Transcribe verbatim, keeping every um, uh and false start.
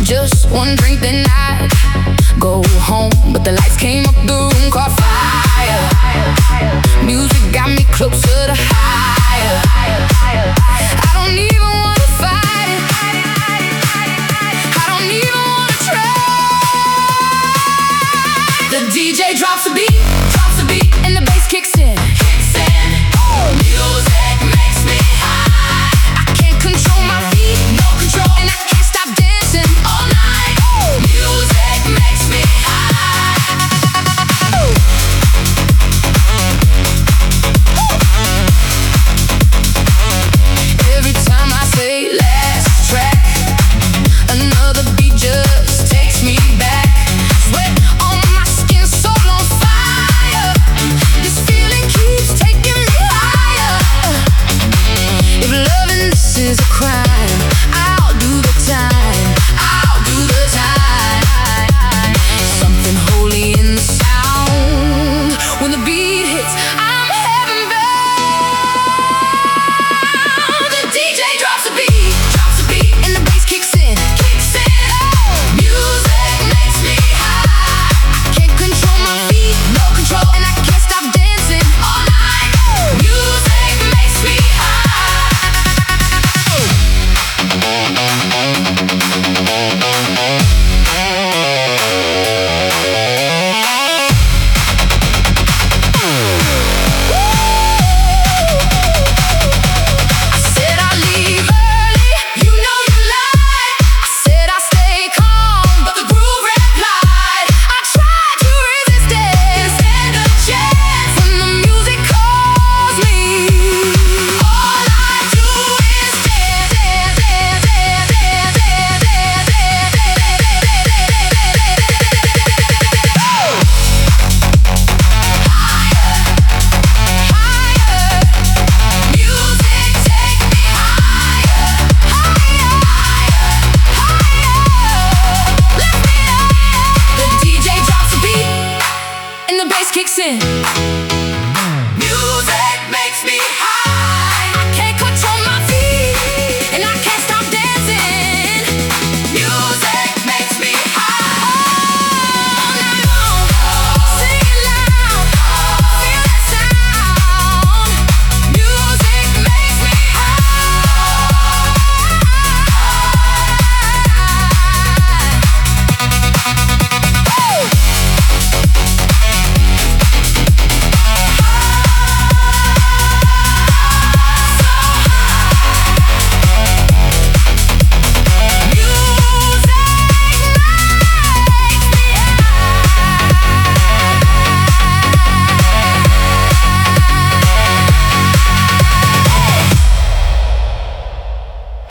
Just one drink, then I'd go home. But the lights came up, the room caught fire. Music got me closer to higher. I don't even wanna fight it. I don't even wanna try. The D J drops the beat, drops the beat, and the bass kicks in. Kicks in. Oh, music makes me high. I can't control my feet, no control, and I can't stop dancing all night. Oh, music makes me high. Every time I say last track, another beat just takes me back. Sweat on my skin, soul on fire. This feeling keeps taking me higher. If loving this is a crime, I'll do the time.